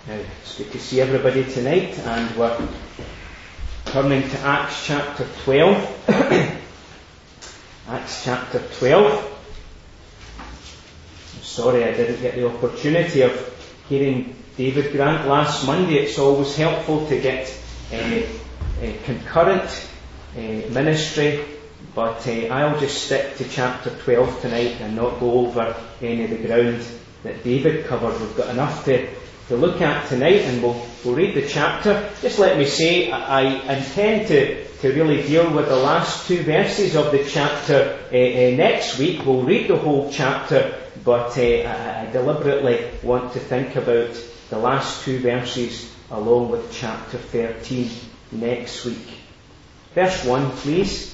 It's good to see everybody tonight, and we're turning to Acts chapter 12. Acts chapter 12. I'm sorry I didn't get the opportunity of hearing David Grant last Monday. It's always helpful to get concurrent ministry, but I'll just stick to chapter 12 tonight and not go over any of the ground that David covered. We've got enough to look at tonight, and we'll read the chapter. Just let me say, I intend to really deal with the last two verses of the chapter next week. We'll read the whole chapter, but I deliberately want to think about the last two verses along with chapter 13 next week. Verse 1, please.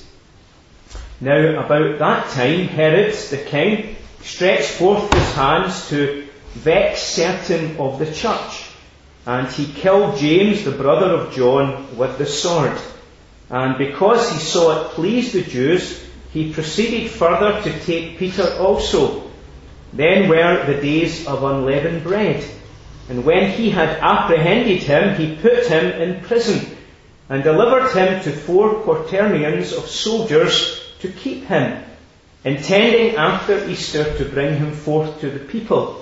Now about that time Herod the king stretched forth his hands to vex certain of the church, and he killed James the brother of John with the sword. And because he saw it pleased the Jews, he proceeded further to take Peter also. Then were the days of unleavened bread, and when he had apprehended him, he put him in prison, and delivered him to 4 quaternions of soldiers to keep him, intending after Easter to bring him forth to the people.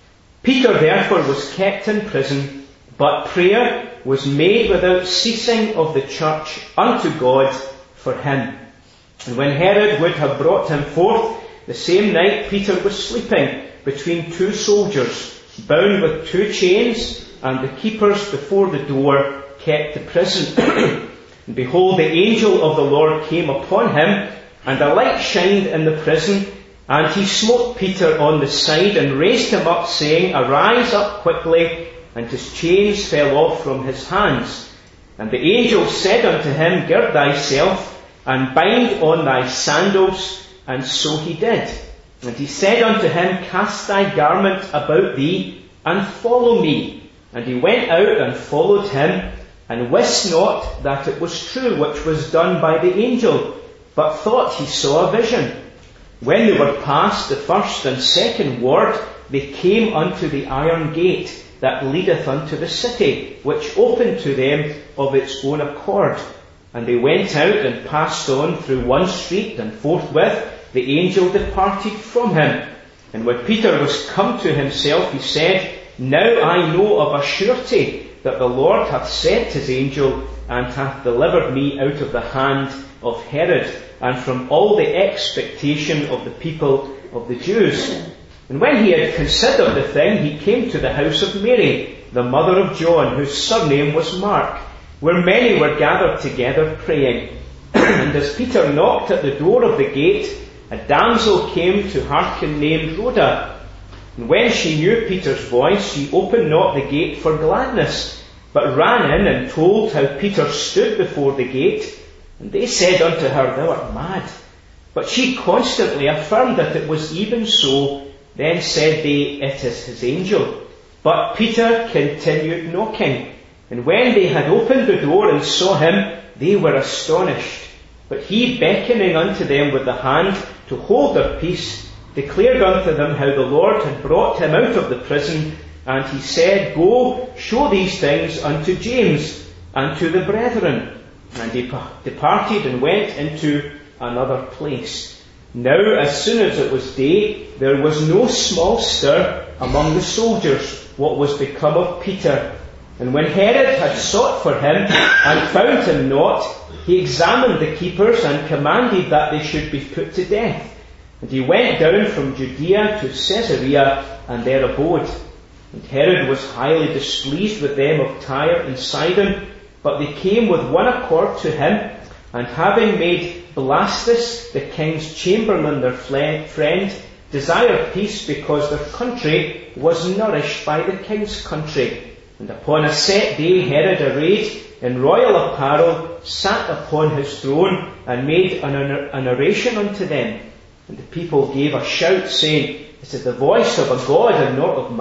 Peter therefore was kept in prison, but prayer was made without ceasing of the church unto God for him. And when Herod would have brought him forth, the same night Peter was sleeping between 2 soldiers, bound with 2 chains, and the keepers before the door kept the prison. And behold, the angel of the Lord came upon him, and a light shined in the prison, and he smote Peter on the side and raised him up, saying, Arise up quickly. And his chains fell off from his hands. And the angel said unto him, Gird thyself, and bind on thy sandals. And so he did. And he said unto him, Cast thy garment about thee, and follow me. And he went out and followed him, and wist not that it was true which was done by the angel, but thought he saw a vision. When they were past the first and second ward, they came unto the iron gate that leadeth unto the city, which opened to them of its own accord. And they went out and passed on through one street, and forthwith the angel departed from him. And when Peter was come to himself, he said, Now I know of a surety that the Lord hath sent his angel, and hath delivered me out of the hand of Herod, and from all the expectation of the people of the Jews. And when he had considered the thing, he came to the house of Mary, the mother of John, whose surname was Mark, where many were gathered together praying. And as Peter knocked at the door of the gate, a damsel came to hearken named Rhoda. And when she knew Peter's voice, she opened not the gate for gladness, but ran in and told how Peter stood before the gate. And they said unto her, Thou art mad. But she constantly affirmed that it was even so. Then said they, It is his angel. But Peter continued knocking. And when they had opened the door and saw him, they were astonished. But he, beckoning unto them with the hand to hold their peace, declared unto them how the Lord had brought him out of the prison. And he said, Go, show these things unto James and to the brethren. And he departed and went into another place. Now, as soon as it was day, there was no small stir among the soldiers what was become of Peter. And when Herod had sought for him and found him not, he examined the keepers and commanded that they should be put to death. And he went down from Judea to Caesarea, and there abode. And Herod was highly displeased with them of Tyre and Sidon, but they came with one accord to him, and having made Blastus, the king's chamberlain, their friend, desired peace, because their country was nourished by the king's country. And upon a set day Herod, arrayed in royal apparel, sat upon his throne, and made an oration unto them. And the people gave a shout, saying, This is the voice of a God, and not of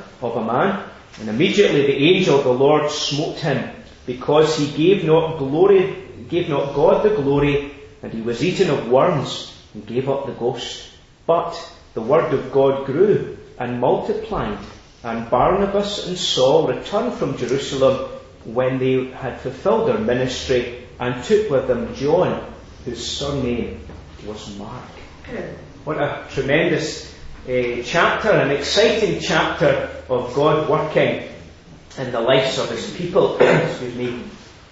a man. And immediately the angel of the Lord smote him, because he gave not God the glory, and he was eaten of worms, and gave up the ghost. But the word of God grew and multiplied, and Barnabas and Saul returned from Jerusalem when they had fulfilled their ministry, and took with them John, whose surname was Mark. What a tremendous chapter, an exciting chapter of God working in the lives of His people. Excuse me.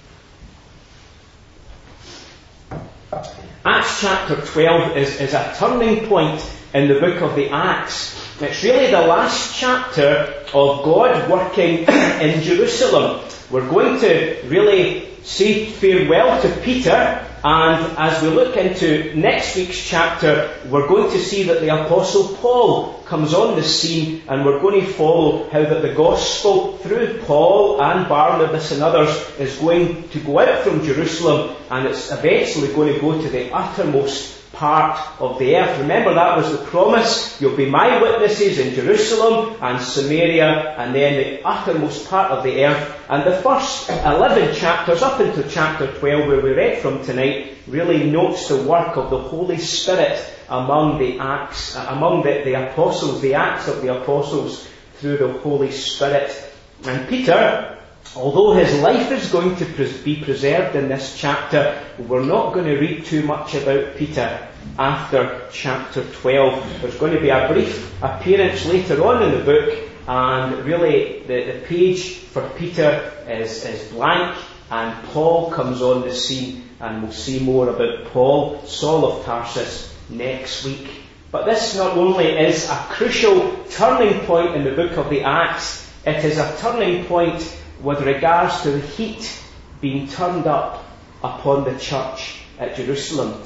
Acts chapter 12 is a turning point in the book of the Acts. It's really the last chapter of God working in Jerusalem. We're going to really say farewell to Peter, and as we look into next week's chapter, we're going to see that the Apostle Paul comes on the scene, and we're going to follow how that the gospel through Paul and Barnabas and others is going to go out from Jerusalem, and it's eventually going to go to the uttermost part of the earth. Remember, that was the promise. You'll be my witnesses in Jerusalem and Samaria, and then the uttermost part of the earth. And the first 11 chapters, up into chapter 12, where we read from tonight, really notes the work of the Holy Spirit among the Acts, among the apostles, the Acts of the apostles through the Holy Spirit. And Peter, although his life is going to be preserved in this chapter, we're not going to read too much about Peter after chapter 12. There's going to be a brief appearance later on in the book, and really the page for Peter is blank, and Paul comes on the scene, and we'll see more about Paul, Saul of Tarsus, next week. But this not only is a crucial turning point in the book of the Acts, it is a turning point with regards to the heat being turned up upon the church at Jerusalem.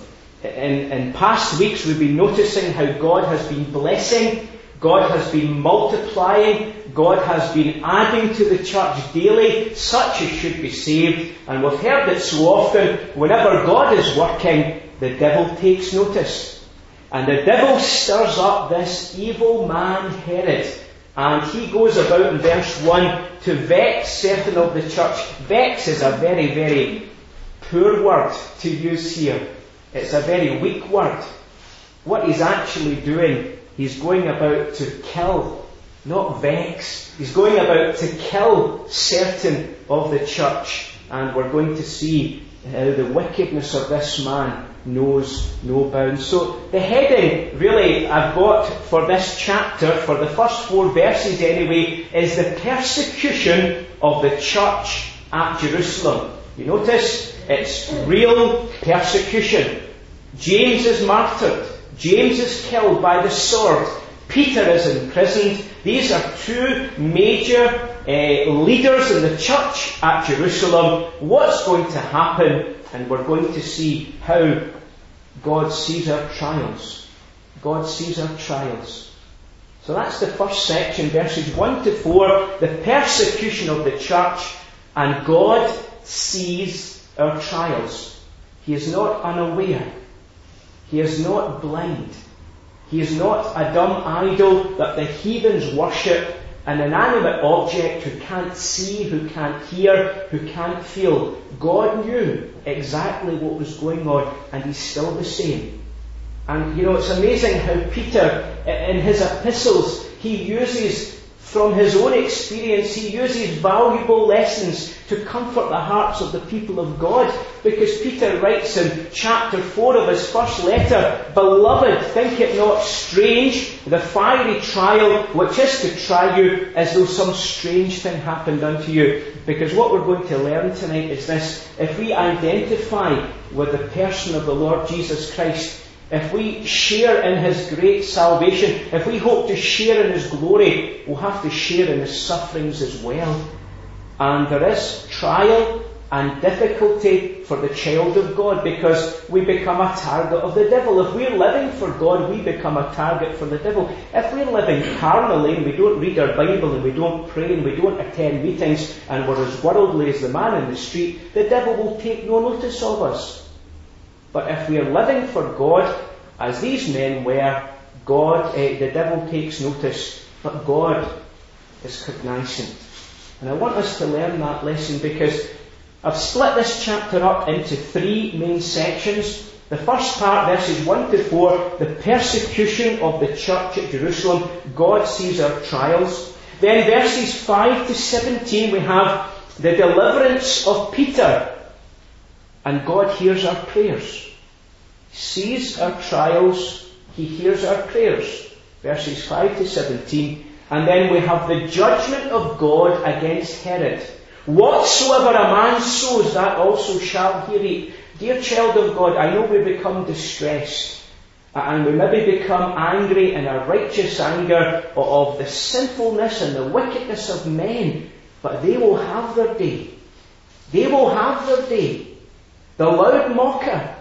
In past weeks we've been noticing how God has been blessing, God has been multiplying, God has been adding to the church daily, such as should be saved. And we've heard it so often, whenever God is working, the devil takes notice. And the devil stirs up this evil man Herod, and he goes about in verse 1 to vex certain of the church. Vex is a very, very poor word to use here. It's a very weak word. What he's actually doing, he's going about to kill, not vex. He's going about to kill certain of the church. And we're going to see how the wickedness of this man knows no bounds. So the heading really I've got for this chapter, for the first 4 verses anyway, is the persecution of the church at Jerusalem. You notice it's real persecution. James is martyred. James is killed by the sword. Peter is imprisoned. These are 2 major leaders in the church at Jerusalem. What's going to happen? And we're going to see how God sees our trials. God sees our trials. So that's the first section, verses 1 to 4, the persecution of the church, and God sees our trials. He is not unaware. He is not blind. He is not a dumb idol that the heathens worship, an inanimate object who can't see, who can't hear, who can't feel. God knew exactly what was going on, and He's still the same. And it's amazing how Peter, in his epistles, he uses, from his own experience, he uses valuable lessons to comfort the hearts of the people of God. Because Peter writes in chapter 4 of his first letter, "Beloved, think it not strange, the fiery trial which is to try you, as though some strange thing happened unto you." Because what we're going to learn tonight is this: if we identify with the person of the Lord Jesus Christ, if we share in His great salvation, if we hope to share in His glory, we'll have to share in His sufferings as well. And there is trial and difficulty for the child of God, because we become a target of the devil. If we're living for God, we become a target for the devil. If we're living carnally and we don't read our Bible and we don't pray and we don't attend meetings and we're as worldly as the man in the street, the devil will take no notice of us. But if we are living for God, as these men were, the devil takes notice, but God is cognizant. And I want us to learn that lesson, because I've split this chapter up into 3 main sections. The first part, verses 1 to 4, the persecution of the church at Jerusalem. God sees our trials. Then verses 5 to 17, we have the deliverance of Peter. And God hears our prayers. He sees our trials. He hears our prayers. Verses 5 to 17. And then we have the judgment of God against Herod. Whatsoever a man sows, that also shall he reap. Dear child of God, I know we become distressed. And we maybe become angry in our righteous anger of the sinfulness and the wickedness of men. But they will have their day. They will have their day. The loud mocker,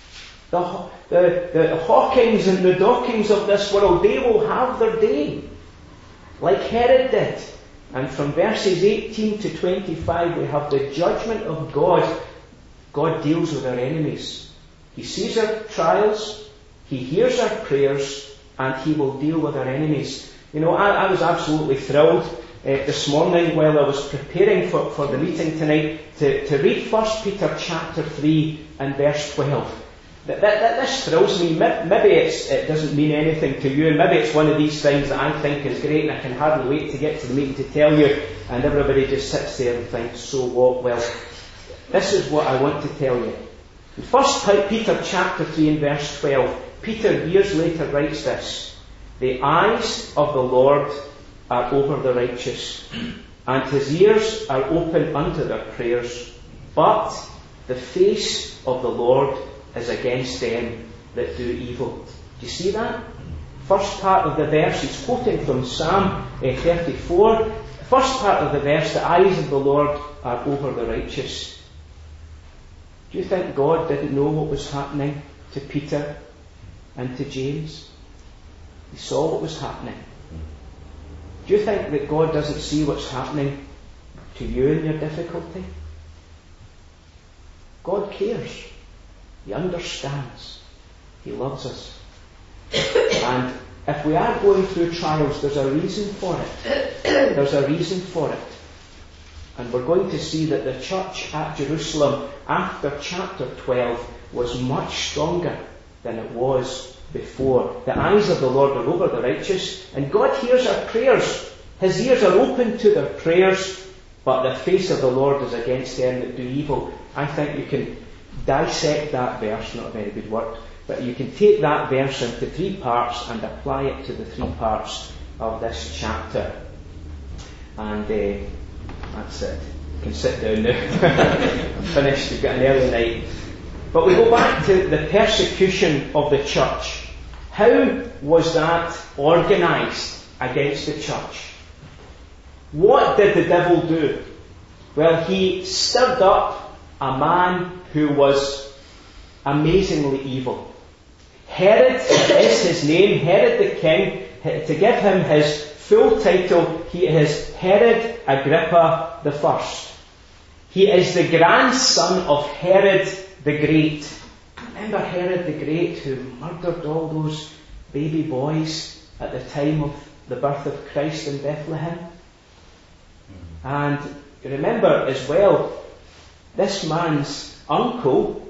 the Hawkings and the Dockings of this world, they will have their day. Like Herod did. And from verses 18 to 25 we have the judgment of God. God deals with our enemies. He sees our trials, He hears our prayers, and He will deal with our enemies. You know, I was absolutely thrilled this morning while I was preparing for the meeting tonight to read 1 Peter chapter 3 and verse 12. This thrills me. Maybe it doesn't mean anything to you, and maybe it's one of these things that I think is great and I can hardly wait to get to the meeting to tell you, and everybody just sits there and thinks, so what? Well, this is what I want to tell you. In 1 Peter chapter 3 and verse 12, Peter years later writes this: the eyes of the Lord are over the righteous, and His ears are open unto their prayers, but the face of the Lord is against them that do evil. Do you see that? First part of the verse, he's quoting from Psalm 34. First part of the verse, the eyes of the Lord are over the righteous. Do you think God didn't know what was happening to Peter and to James? He saw what was happening. Do you think that God doesn't see what's happening to you in your difficulty? God cares. He understands. He loves us. And if we are going through trials, there's a reason for it. There's a reason for it. And we're going to see that the church at Jerusalem after chapter 12 was much stronger than it was before. The eyes of the Lord are over the righteous, and God hears our prayers. His ears are open to their prayers, but the face of the Lord is against them that do evil. I think you can dissect that verse, not a very good word, but you can take that verse into three parts and apply it to the three parts of this chapter. And that's it. You can sit down now. I'm finished. You've got an early night. But we go back to the persecution of the church. How was that organised against the church? What did the devil do? Well, he stirred up a man who was amazingly evil. Herod is his name, Herod the king. To give him his full title, he is Herod Agrippa I. He is the grandson of Herod the Great. Remember Herod the Great, who murdered all those baby boys at the time of the birth of Christ in Bethlehem? And remember as well, this man's uncle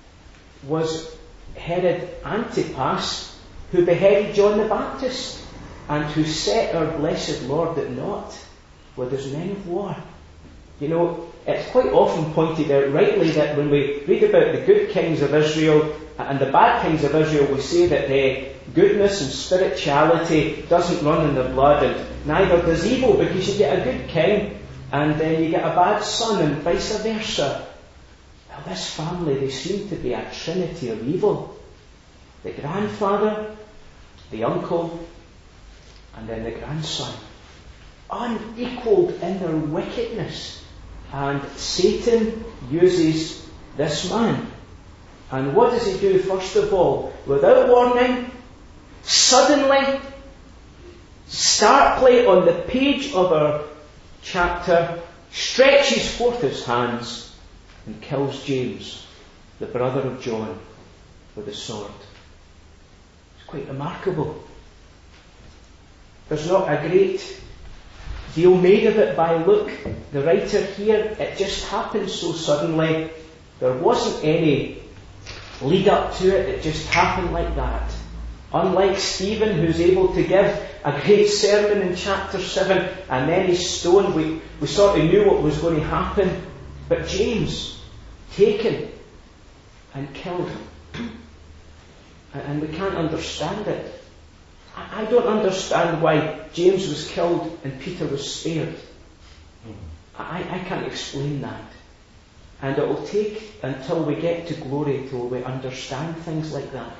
was Herod Antipas, who beheaded John the Baptist and who set our blessed Lord at naught with his men of war. You know, it's quite often pointed out rightly that when we read about the good kings of Israel and the bad kings of Israel, we say that goodness and spirituality doesn't run in their blood, and neither does evil, because you get a good king and then you get a bad son, and vice versa. Well, this family, they seem to be a trinity of evil. The grandfather, the uncle, and then the grandson. Unequalled in their wickedness. And Satan uses this man. And what does he do? First of all, without warning, suddenly, starkly on the page of our chapter, stretches forth his hands and kills James, the brother of John, with a sword. It's quite remarkable. There's not a great deal made of it by Luke, the writer here. It just happened so suddenly. There wasn't any lead up to it. It just happened like that. Unlike Stephen, who's able to give a great sermon in chapter 7, and then he's stoned, we sort of knew what was going to happen. But James, taken and killed. And we can't understand it. I don't understand why James was killed and Peter was spared. I can't explain that. And it will take until we get to glory till we understand things like that.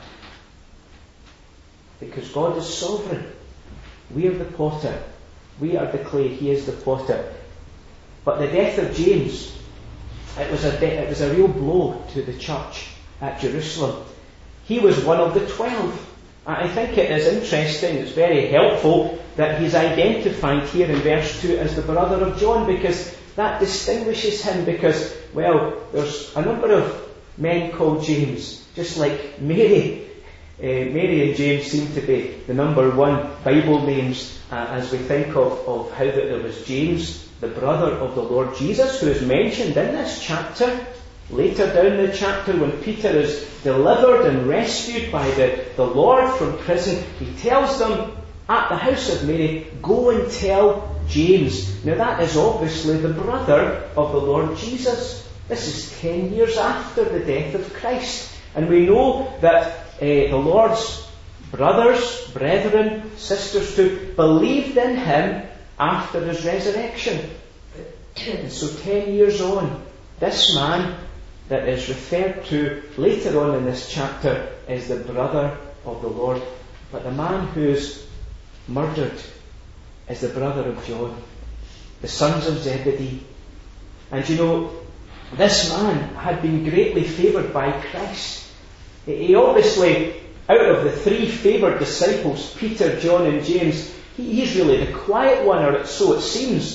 Because God is sovereign. We are the potter. We are the clay. He is the potter. But the death of James, it was a real blow to the church at Jerusalem. He was one of the 12. I think it is interesting, it's very helpful that he's identified here in verse 2 as the brother of John, because that distinguishes him, because, well, there's a number of men called James, just like Mary. Mary and James seem to be the number one Bible names as we think of how that there was James, the brother of the Lord Jesus, who is mentioned in this chapter. Later down the chapter, when Peter is delivered and rescued by the Lord from prison, he tells them at the house of Mary, go and tell James. Now that is obviously the brother of the Lord Jesus. This is 10 years after the death of Christ. And we know that the Lord's brothers, brethren, sisters too, believed in him after his resurrection. And so 10 years on, this man that is referred to later on in this chapter is the brother of the Lord. But the man who is murdered is the brother of John, the sons of Zebedee. And you know, this man had been greatly favoured by Christ. He obviously, out of the three favoured disciples, Peter, John and James, he's really the quiet one, or so it seems.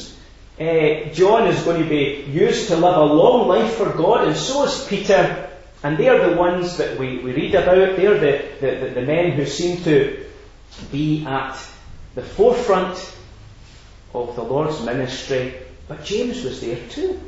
John is going to be used to live a long life for God, and so is Peter. And they are the ones that we read about. They are the men who seem to be at the forefront of the Lord's ministry. But James was there too.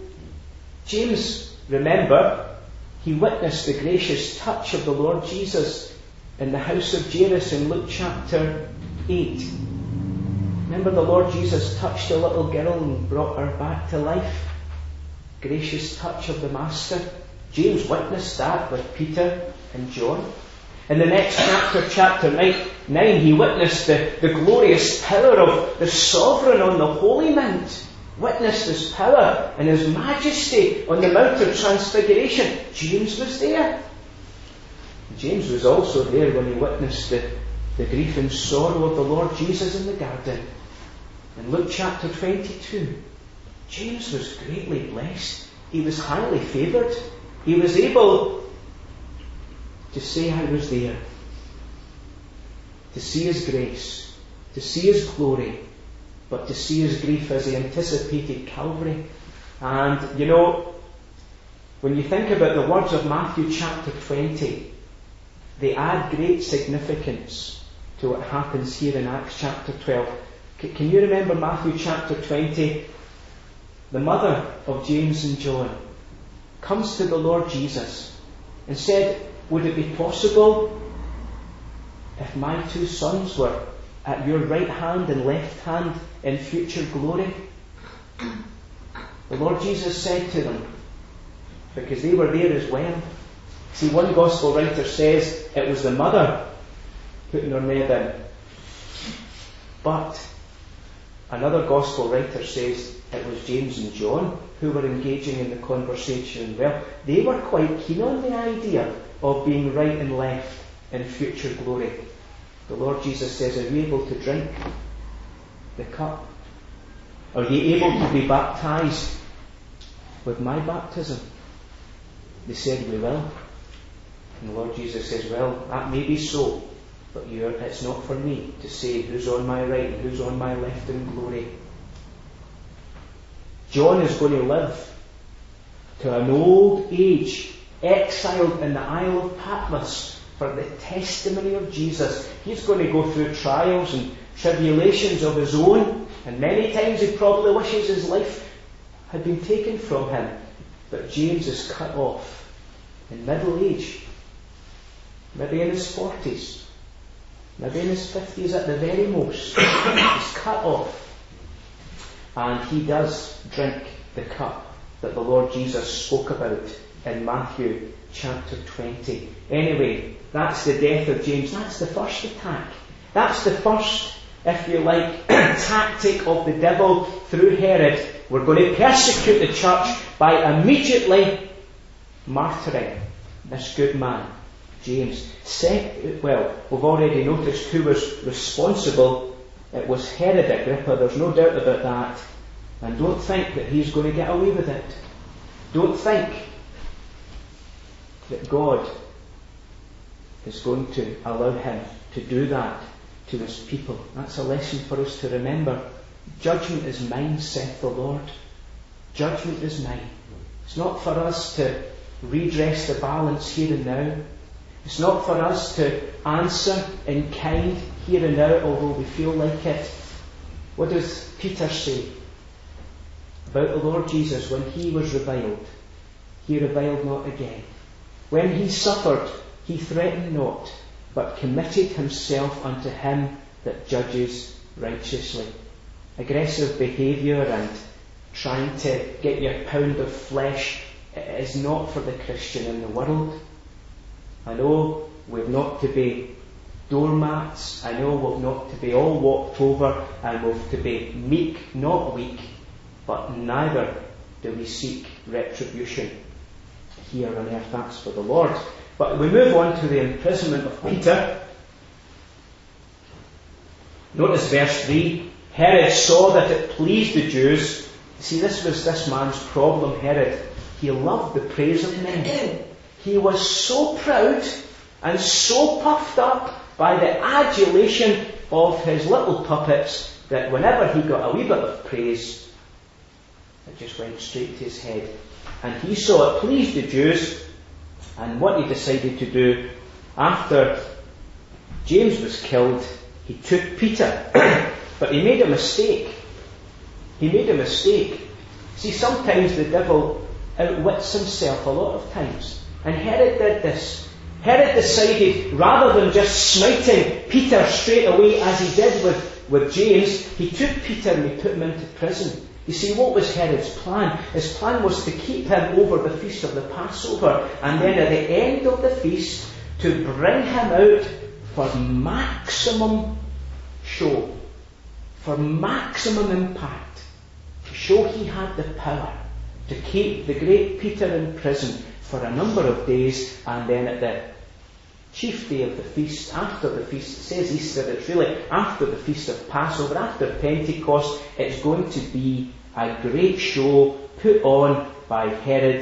James, remember, he witnessed the gracious touch of the Lord Jesus in the house of Jairus in Luke chapter 8. Remember, the Lord Jesus touched a little girl and brought her back to life. Gracious touch of the Master. James witnessed that with Peter and John. In the next chapter, chapter 9, he witnessed the glorious power of the sovereign on the Holy Mount. Witnessed his power and his majesty on the Mount of Transfiguration. James was there. James was also there when he witnessed the grief and sorrow of the Lord Jesus in the garden. In Luke chapter 22, James was greatly blessed. He was highly favoured. He was able to say, I was there. To see his grace. To see his glory. But to see his grief as he anticipated Calvary. And, you know, when you think about the words of Matthew chapter 20, they add great significance to what happens here in Acts chapter 12. Can you remember Matthew chapter 20? The mother of James and John comes to the Lord Jesus and said, would it be possible if my two sons were at your right hand and left hand in future glory? The Lord Jesus said to them, because they were there as well. See, one gospel writer says it was the mother putting her neb in. But another gospel writer says it was James and John who were engaging in the conversation. Well, they were quite keen on the idea of being right and left in future glory. The Lord Jesus says, are you able to drink the cup? Are you able to be baptized with my baptism? They said, we will. And the Lord Jesus says, well, that may be so, but it's not for me to say who's on my right and who's on my left in glory. John is going to live to an old age, exiled in the Isle of Patmos for the testimony of Jesus. He's going to go through trials and tribulations of his own, and many times he probably wishes his life had been taken from him. But James is cut off in middle age, maybe in his 40s. maybe in his 50s at the very most. He's cut off. And he does drink the cup that the Lord Jesus spoke about in Matthew chapter 20. Anyway, that's the death of James. That's the first attack. That's the first, if you like, tactic of the devil through Herod. We're going to persecute the church by immediately martyring this good man, James. Well, we've already noticed who was responsible. It was Herod Agrippa, there's no doubt about that. And don't think that he's going to get away with it. Don't think that God is going to allow him to do that to his people. That's a lesson for us to remember. Judgment is mine, saith the Lord. Judgment is mine. It's not for us to redress the balance here and now. It's not for us to answer in kind here and now, although we feel like it. What does Peter say about the Lord Jesus? When he was reviled, he reviled not again. When he suffered, he threatened not, but committed himself unto him that judges righteously. Aggressive behaviour and trying to get your pound of flesh is not for the Christian in the world. I know we've not to be doormats. I know we've not to be all walked over, and we've to be meek, not weak. But neither do we seek retribution here on earth. That's for the Lord. But we move on to the imprisonment of Peter. Notice verse 3. Herod saw that it pleased the Jews. See, this was this man's problem, Herod. He loved the praise of men. He was so proud and so puffed up by the adulation of his little puppets that whenever he got a wee bit of praise, it just went straight to his head. And he saw it pleased the Jews, and what he decided to do after James was killed, he took Peter. But he made a mistake. He made a mistake. See, sometimes the devil outwits himself a lot of times. And Herod did this. Herod decided, rather than just smiting Peter straight away as he did with James, he took Peter and he put him into prison. You see, what was Herod's plan? His plan was to keep him over the feast of the Passover, and then at the end of the feast to bring him out for maximum show, for maximum impact, to show he had the power to keep the great Peter in prison for a number of days, and then at the chief day of the feast, after the feast, it says Easter, it's really after the feast of Passover, after Pentecost, it's going to be a great show put on by Herod.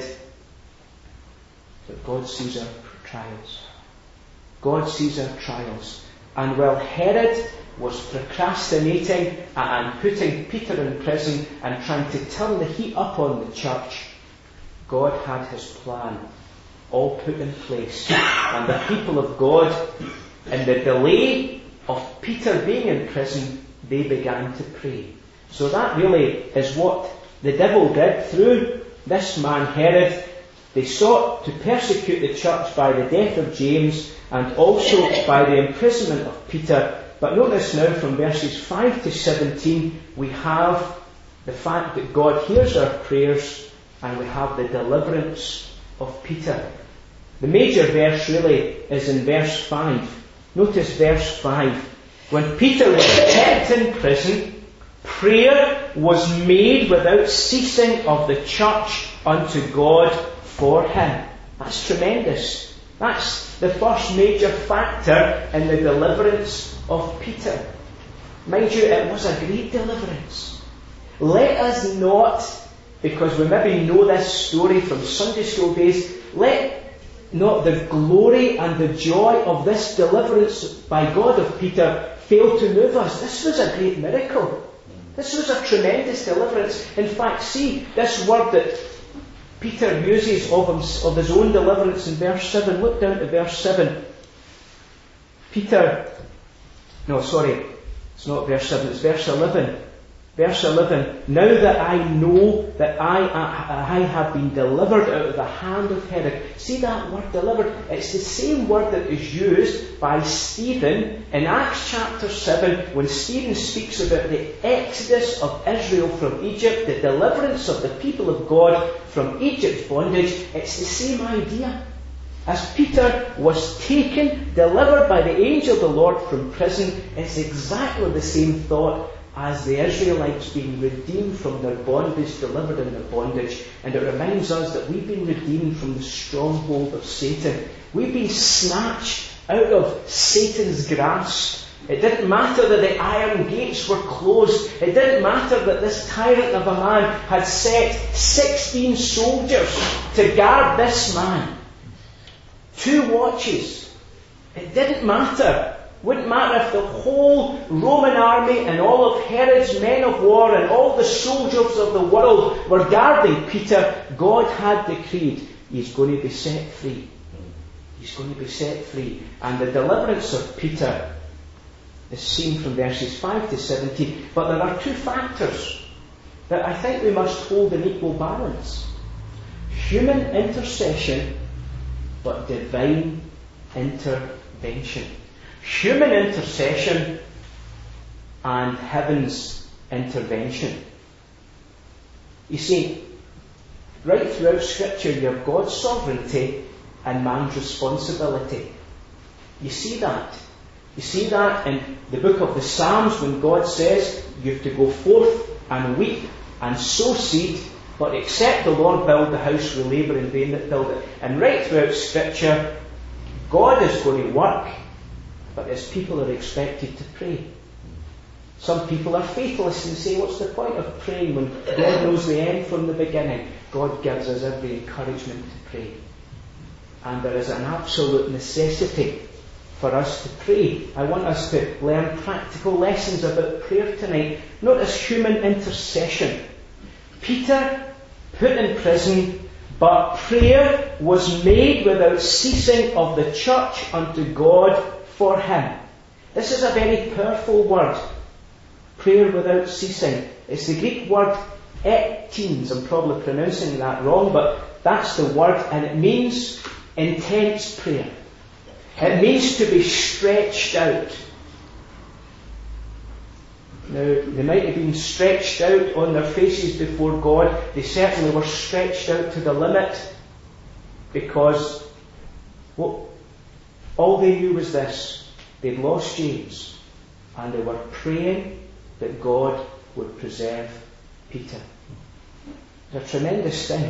But God sees our trials. God sees our trials. And while Herod was procrastinating and putting Peter in prison and trying to turn the heat up on the church, God had his plan all put in place. And the people of God, in the delay of Peter being in prison, they began to pray. So that really is what the devil did through this man Herod. They sought to persecute the church by the death of James and also by the imprisonment of Peter. But notice now from verses 5 to 17, we have the fact that God hears our prayers, and we have the deliverance of Peter. The major verse really is in verse 5. Notice verse 5. When Peter was kept in prison, prayer was made without ceasing of the church unto God for him. That's tremendous. That's the first major factor in the deliverance of Peter. Mind you, it was a great deliverance. Let us not, because we maybe know this story from Sunday school days, let not the glory and the joy of this deliverance by God of Peter fail to move us. This was a great miracle. This was a tremendous deliverance. In fact, see this word that Peter uses of his own deliverance in verse 7. Look down to verse 7. It's not verse 7, it's verse 11. Verse 11, now that I know that I have been delivered out of the hand of Herod. See that word delivered? It's the same word that is used by Stephen in Acts chapter 7 when Stephen speaks about the exodus of Israel from Egypt, the deliverance of the people of God from Egypt's bondage. It's the same idea. As Peter was taken, delivered by the angel of the Lord from prison, it's exactly the same thought as the Israelites being redeemed from their bondage, delivered in their bondage. And it reminds us that we've been redeemed from the stronghold of Satan. We've been snatched out of Satan's grasp. It didn't matter that the iron gates were closed. It didn't matter that this tyrant of a man had set 16 soldiers to guard this man. 2 watches. It didn't matter. Wouldn't matter if the whole Roman army and all of Herod's men of war and all the soldiers of the world were guarding Peter. God had decreed he's going to be set free. He's going to be set free. And the deliverance of Peter is seen from verses 5 to 17. But there are 2 factors that I think we must hold in equal balance. Human intercession, but divine intervention. Human intercession and heaven's intervention. You see, right throughout Scripture you have God's sovereignty and man's responsibility. You see that. You see that in the book of the Psalms when God says you have to go forth and weep and sow seed, but except the Lord build the house, we labour in vain that build it. And right throughout Scripture, God is going to work, but His people are expected to pray. Some people are fatalists and say, what's the point of praying when God knows the end from the beginning? God gives us every encouragement to pray. And there is an absolute necessity for us to pray. I want us to learn practical lessons about prayer tonight. Notice human intercession. Peter put in prison, but prayer was made without ceasing of the church unto God for him. This is a very powerful word. Prayer without ceasing. It's the Greek word ektins. I'm probably pronouncing that wrong, but that's the word, and it means intense prayer. It means to be stretched out. Now, they might have been stretched out on their faces before God. They certainly were stretched out to the limit, because all they knew was this: they'd lost James, and they were praying that God would preserve Peter. It's a tremendous thing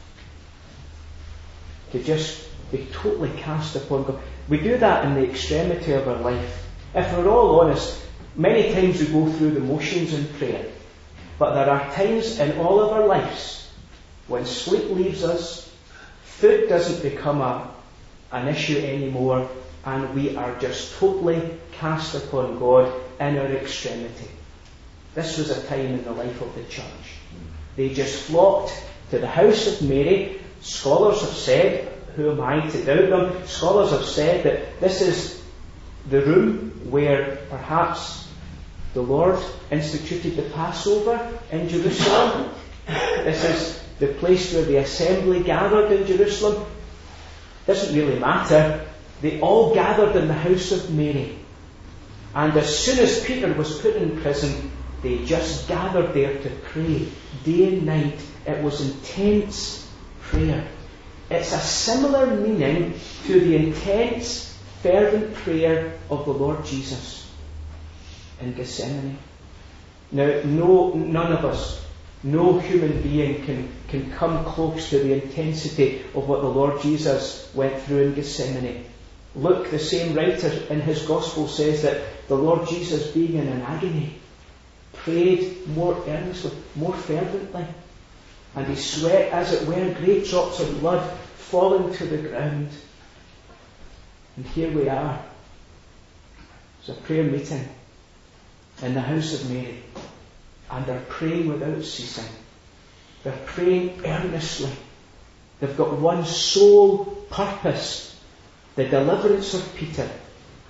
to just be totally cast upon God. We do that in the extremity of our life. If we're all honest, many times we go through the motions in prayer. But there are times in all of our lives when sleep leaves us, food doesn't become an issue anymore, and we are just totally cast upon God in our extremity. This was a time in the life of the church. They just flocked to the house of Mary. Scholars have said, who am I to doubt them? Scholars have said that this is the room where perhaps the Lord instituted the Passover in Jerusalem. This is the place where the assembly gathered in Jerusalem. Doesn't really matter. They all gathered in the house of Mary. And as soon as Peter was put in prison, they just gathered there to pray day and night. It was intense prayer. It's a similar meaning to the intense, fervent prayer of the Lord Jesus in Gethsemane. Now, none of us, no human being can come close to the intensity of what the Lord Jesus went through in Gethsemane. Luke, the same writer in his Gospel, says that the Lord Jesus, being in an agony, prayed more earnestly, more fervently, and he sweat, as it were, great drops of blood falling to the ground. And here we are. It's a prayer meeting in the house of Mary, and they're praying without ceasing. They're praying earnestly. They've got one sole purpose: the deliverance of Peter.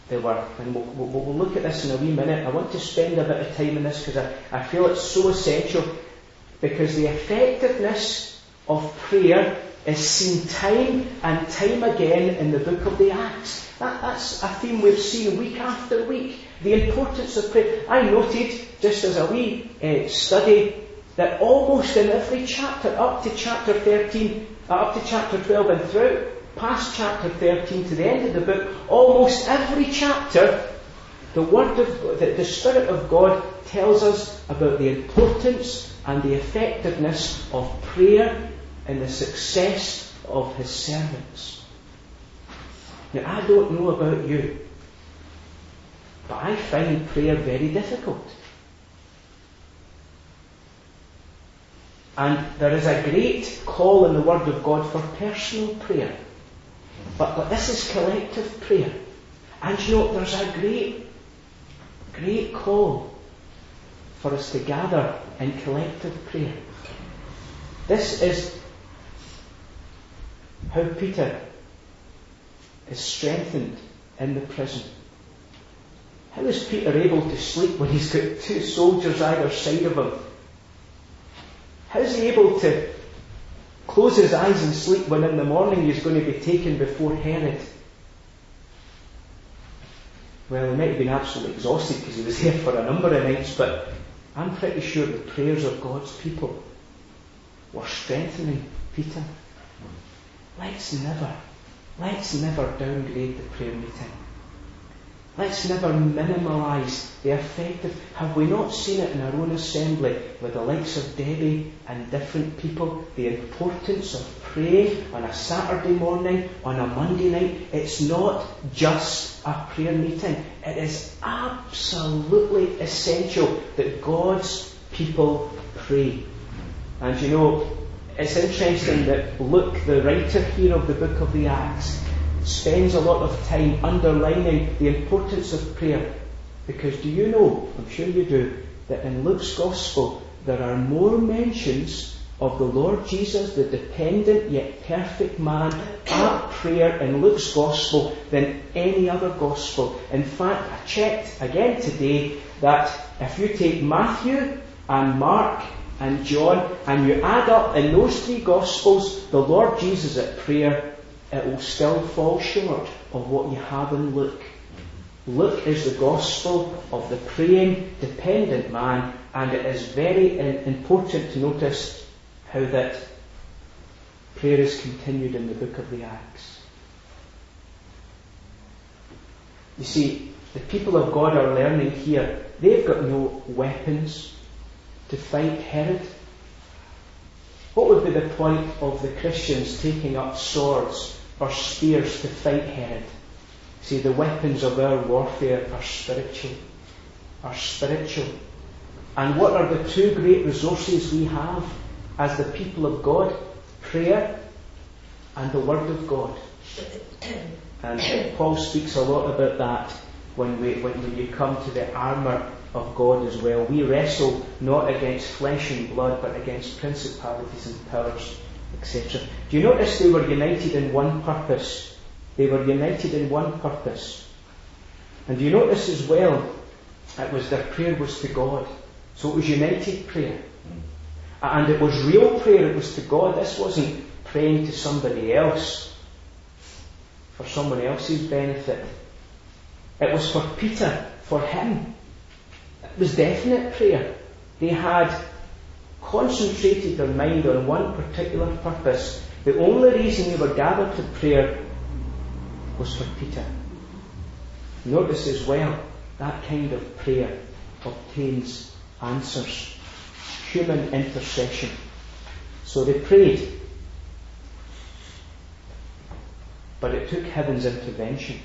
they were. And we'll look at this in a wee minute. I want to spend a bit of time on this because I feel it's so essential, because the effectiveness of prayer is seen time and time again in the book of the Acts. That's a theme we've seen week after week. The importance of prayer. I noted, just as a wee study, that almost in every chapter, up to chapter 13, up to chapter 12 and through, past chapter 13 to the end of the book, almost every chapter, the Word of God, the Spirit of God tells us about the importance and the effectiveness of prayer and the success of His servants. Now, I don't know about you, but I find prayer very difficult. And there is a great call in the Word of God for personal prayer. But this is collective prayer. And you know, there's a great call for us to gather in collective prayer. This is how Peter is strengthened in the prison. How is Peter able to sleep when he's got 2 soldiers either side of him? How is he able to close his eyes and sleep when in the morning he's going to be taken before Herod? Well, he might have been absolutely exhausted because he was there for a number of nights, but I'm pretty sure the prayers of God's people were strengthening Peter. Let's never downgrade the prayer meeting. Let's never minimalise the effective. Have we not seen it in our own assembly with the likes of Debbie and different people? The importance of praying on a Saturday morning, on a Monday night. It's not just a prayer meeting. It is absolutely essential that God's people pray. And you know, it's interesting that Luke, the writer here of the book of the Acts, spends a lot of time underlining the importance of prayer. Because do you know, I'm sure you do, that in Luke's Gospel there are more mentions of the Lord Jesus, the dependent yet perfect man, at prayer in Luke's Gospel than any other Gospel. In fact, I checked again today that if you take Matthew and Mark and John, and you add up in those 3 Gospels the Lord Jesus at prayer, it will still fall short of what you have in Luke. Luke is the Gospel of the praying, dependent man, and it is very important to notice how that prayer is continued in the book of the Acts. You see, the people of God are learning here, they've got no weapons to fight Herod. What would be the point of the Christians taking up swords or spears to fight Herod? See, the weapons of our warfare are spiritual. And what are the 2 great resources we have as the people of God? Prayer and the Word of God. And Paul speaks a lot about that when you come to the armour of God as well. We wrestle not against flesh and blood, but against principalities and powers, etc. Do you notice they were united in one purpose? They were united in one purpose. And do you notice as well, it was their prayer was to God. So it was united prayer. And it was real prayer, it was to God. This wasn't praying to somebody else for someone else's benefit. It was for Peter, for him. It was definite prayer. They had concentrated their mind on one particular purpose. The only reason they were gathered to prayer was for Peter. Notice as well, that kind of prayer obtains answers. Human intercession. So they prayed. But it took heaven's intervention.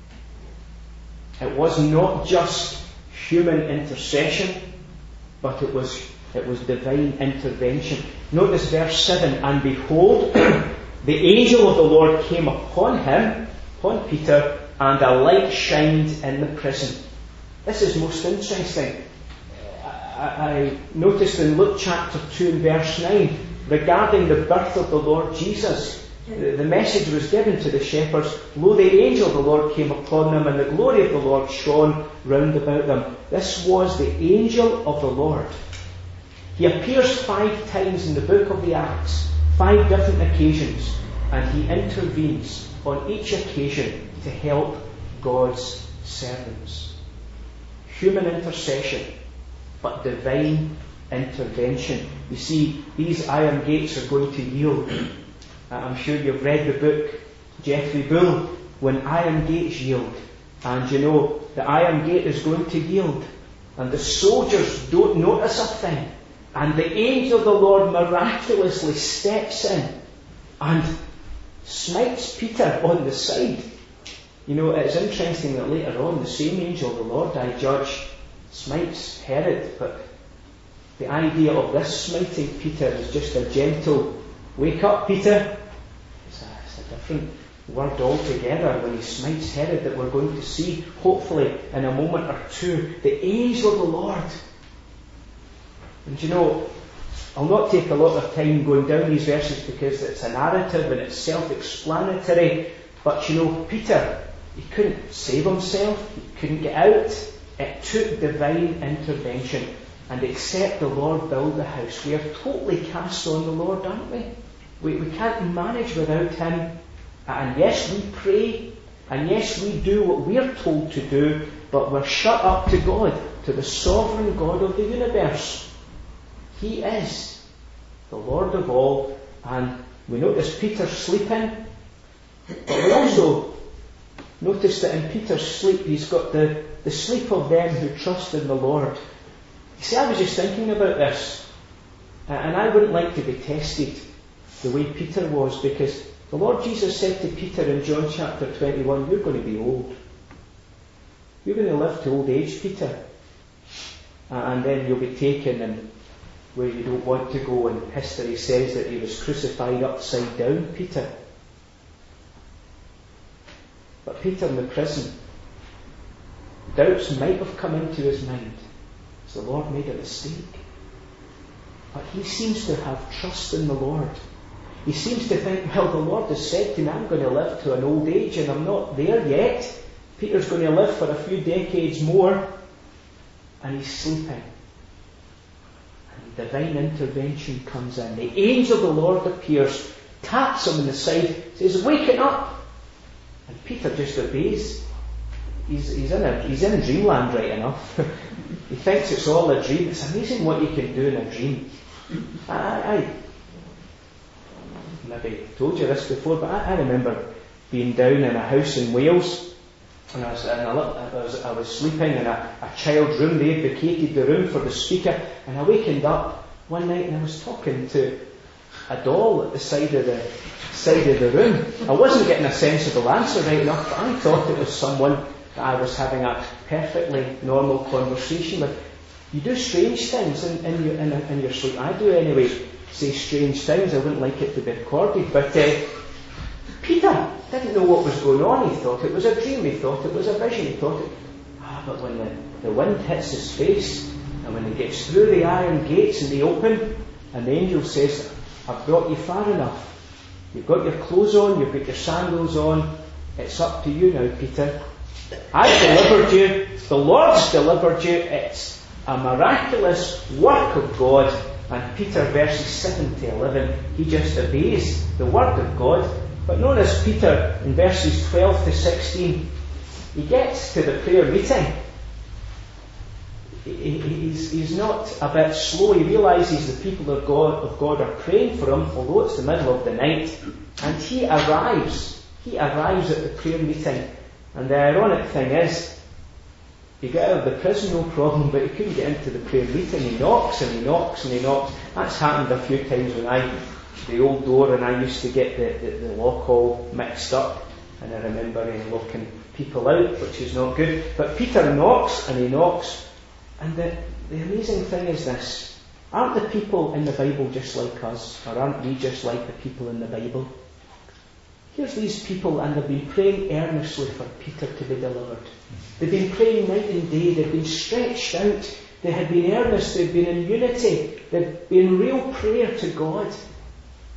It was not just human intercession, but it was divine intervention. Notice verse 7, and behold, the angel of the Lord came upon him, upon Peter, and a light shined in the prison. This is most interesting. I noticed in Luke chapter 2 and verse 9, regarding the birth of the Lord Jesus, The message was given to the shepherds. Lo, the angel of the Lord came upon them, and the glory of the Lord shone round about them. This was the angel of the Lord. He appears 5 times in the book of the Acts, 5 different occasions, and he intervenes on each occasion to help God's servants. Human intercession, but divine intervention. You see, these iron gates are going to yield. I'm sure you've read the book, Geoffrey Bull, When Iron Gates Yield. And you know, the iron gate is going to yield. And the soldiers don't notice a thing. And the angel of the Lord miraculously steps in and smites Peter on the side. You know, it's interesting that later on, the same angel of the Lord, I judge, smites Herod. But the idea of this smiting Peter is just a gentle, wake up, Peter. It's a different word altogether when he smites Herod that we're going to see, hopefully, in a moment or two. The angel of the Lord. And you know, I'll not take a lot of time going down these verses because it's a narrative and it's self-explanatory. But you know, Peter, he couldn't save himself. He couldn't get out. It took divine intervention. And except the Lord build the house, we are totally cast on the Lord, aren't we? We can't manage without Him. And yes, we pray. And yes, we do what we are told to do. But we're shut up to God, to the sovereign God of the universe. He is the Lord of all. And we notice Peter sleeping. But we also notice that in Peter's sleep, he's got the sleep of them who trust in the Lord. You see, I was just thinking about this. And I wouldn't like to be tested the way Peter was, because the Lord Jesus said to Peter in John chapter 21, you're going to be old. You're going to live to old age, Peter. And then you'll be taken and where you don't want to go, and history says that he was crucified upside down, Peter. But Peter in the prison, doubts might have come into his mind. So the Lord made a mistake. But he seems to have trust in the Lord. He seems to think, well, the Lord has said to me, I'm going to live to an old age and I'm not there yet. Peter's going to live for a few decades more. And he's sleeping. And divine intervention comes in. The angel of the Lord appears, taps him on the side, says, waken up. And Peter just obeys. He's in dreamland right enough. He thinks it's all a dream. It's amazing what you can do in a dream. I maybe told you this before, but I remember being down in a house in Wales, and I was sleeping in a child's room. They had vacated the room for the speaker, and I wakened up one night and I was talking to a doll at the side of the room. I wasn't getting a sensible answer right enough, but I thought it was someone that I was having a perfectly normal conversation with. You do strange things in your sleep. I do anyway. Say strange things. I wouldn't like it to be recorded. But Peter didn't know what was going on. He thought it was a dream. He thought it was a vision. He thought it. But when the wind hits his face, and when he gets through the iron gates and they open, and the angel says, I've brought you far enough. You've got your clothes on. You've got your sandals on. It's up to you now, Peter. I've delivered you. The Lord's delivered you. It's a miraculous work of God. And Peter, verses 7 to 11, he just obeys the word of God. But notice Peter in verses 12 to 16, he gets to the prayer meeting. He's not a bit slow. He realises the people of God are praying for him, although it's the middle of the night. And he arrives. He arrives at the prayer meeting. And the ironic thing is, he got out of the prison, no problem, but he couldn't get into the prayer meeting. He knocks and he knocks and he knocks. That's happened a few times when the old door, and I used to get the lock all mixed up. And I remember locking people out, which is not good. But Peter knocks and he knocks. And the amazing thing is this. Aren't the people in the Bible just like us? Or aren't we just like the people in the Bible? Here's these people, and they've been praying earnestly for Peter to be delivered. They've been praying night and day. They've been stretched out. They had been earnest. They've been in unity. They've been real prayer to God.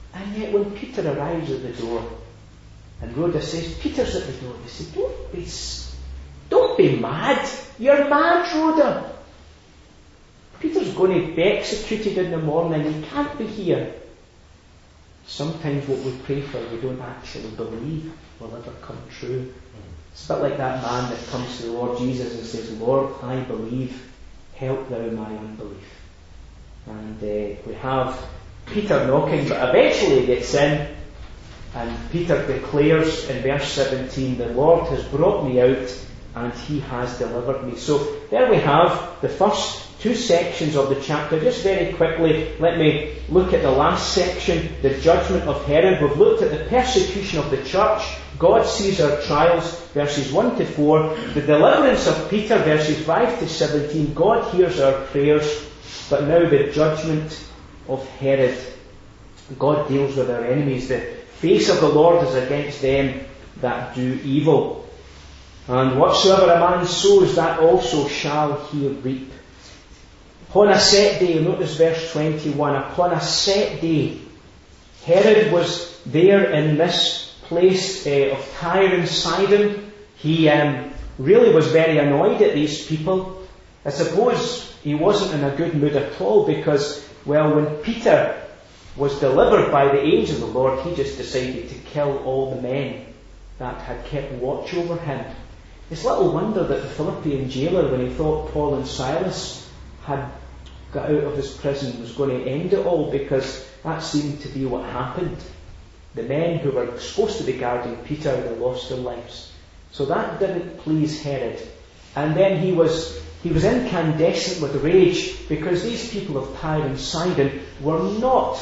And yet when Peter arrives at the door, and Rhoda says, Peter's at the door, they say, don't be mad. You're mad, Rhoda. Peter's going to be executed in the morning. He can't be here. Sometimes what we pray for, we don't actually believe will ever come true. It's a bit like that man that comes to the Lord Jesus and says, Lord, I believe, help thou my unbelief. And we have Peter knocking, but eventually he gets in, and Peter declares in verse 17, the Lord has brought me out and he has delivered me. So there we have the first two sections of the chapter. Just very quickly, let me look at the last section, the judgment of Herod. We've looked at the persecution of the church. God sees our trials, verses 1 to 4. The deliverance of Peter, verses 5 to 17. God hears our prayers. But now the judgment of Herod. God deals with our enemies. The face of the Lord is against them that do evil. And whatsoever a man sows, that also shall he reap. Upon a set day, notice verse 21, upon a set day, Herod was there in this place of Tyre and Sidon. He really was very annoyed at these people. I suppose he wasn't in a good mood at all because, well, when Peter was delivered by the angel of the Lord, he just decided to kill all the men that had kept watch over him. It's little wonder that the Philippian jailer, when he thought Paul and Silas had got out of his prison, was going to end it all, because that seemed to be what happened. The men who were supposed to be guarding Peter, they lost their lives. So that didn't please Herod. And then he was incandescent with rage because these people of Tyre and Sidon were not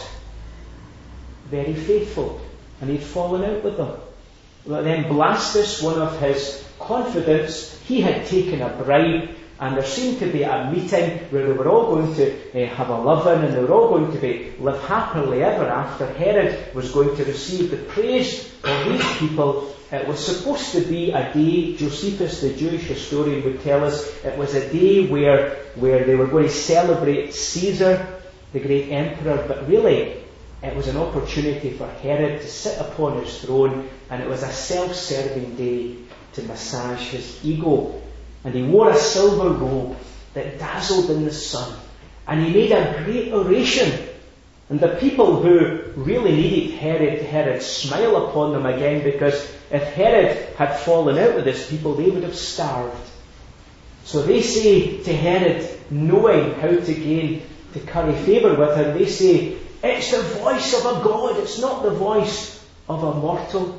very faithful, and he'd fallen out with them. But then Blastus, one of his confidants, he had taken a bribe, and there seemed to be a meeting where they were all going to have a love-in, and they were all going to live happily ever after. Herod was going to receive the praise of these people. It was supposed to be a day, Josephus, the Jewish historian, would tell us, it was a day where they were going to celebrate Caesar, the great emperor, but really it was an opportunity for Herod to sit upon his throne, and it was a self-serving day to massage his ego. And he wore a silver robe that dazzled in the sun, and he made a great oration. And the people who really needed Herod smile upon them again, because if Herod had fallen out with his people, they would have starved. So they say to Herod, knowing how to curry favour with him, they say, it's the voice of a god, it's not the voice of a mortal.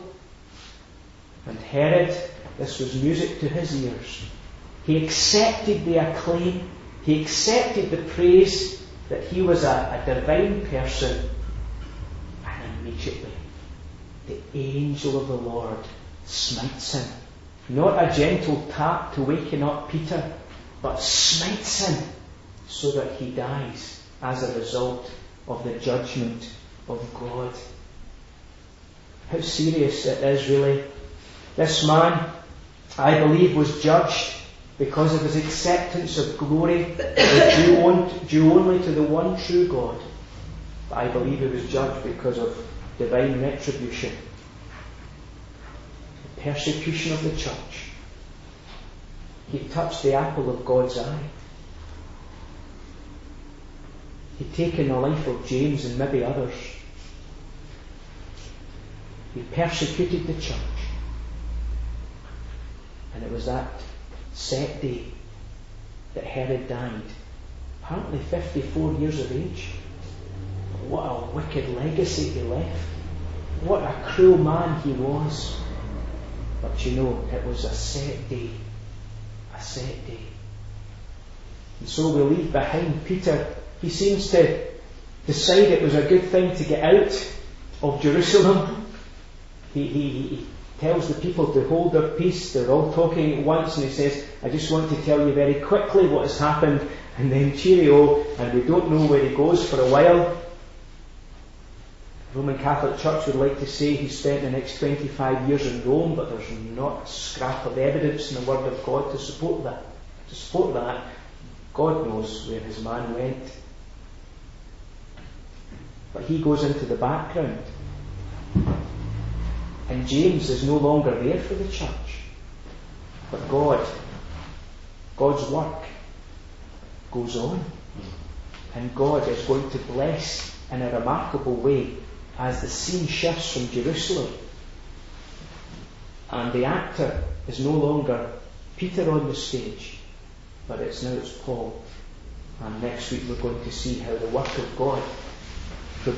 And Herod, this was music to his ears. He accepted the acclaim, he accepted the praise that he was a divine person, and immediately the angel of the Lord smites him. Not a gentle tap to waken up Peter, but smites him so that he dies as a result of the judgment of God. How serious it is, really. This man, I believe, was judged because of his acceptance of glory due only to the one true God. But I believe he was judged because of divine retribution. The persecution of the church. He touched the apple of God's eye. He'd taken the life of James and maybe others. He persecuted the church. And it was that set day that Herod died, apparently 54 years of age. But what a wicked legacy he left. What a cruel man he was. But you know, it was a set day. A set day. And so we leave behind Peter. He seems to decide it was a good thing to get out of Jerusalem. He tells the people to hold their peace. They're all talking at once, and he says, I just want to tell you very quickly what has happened, and then cheerio, and we don't know where he goes for a while. The Roman Catholic Church would like to say he spent the next 25 years in Rome, but there's not a scrap of evidence in the Word of God to support that. God knows where his man went. but he goes into the background. And James is no longer there for the church. But God's work goes on. And God is going to bless in a remarkable way as the scene shifts from Jerusalem. And the actor is no longer Peter on the stage, but it's Paul. And next week we're going to see how the work of God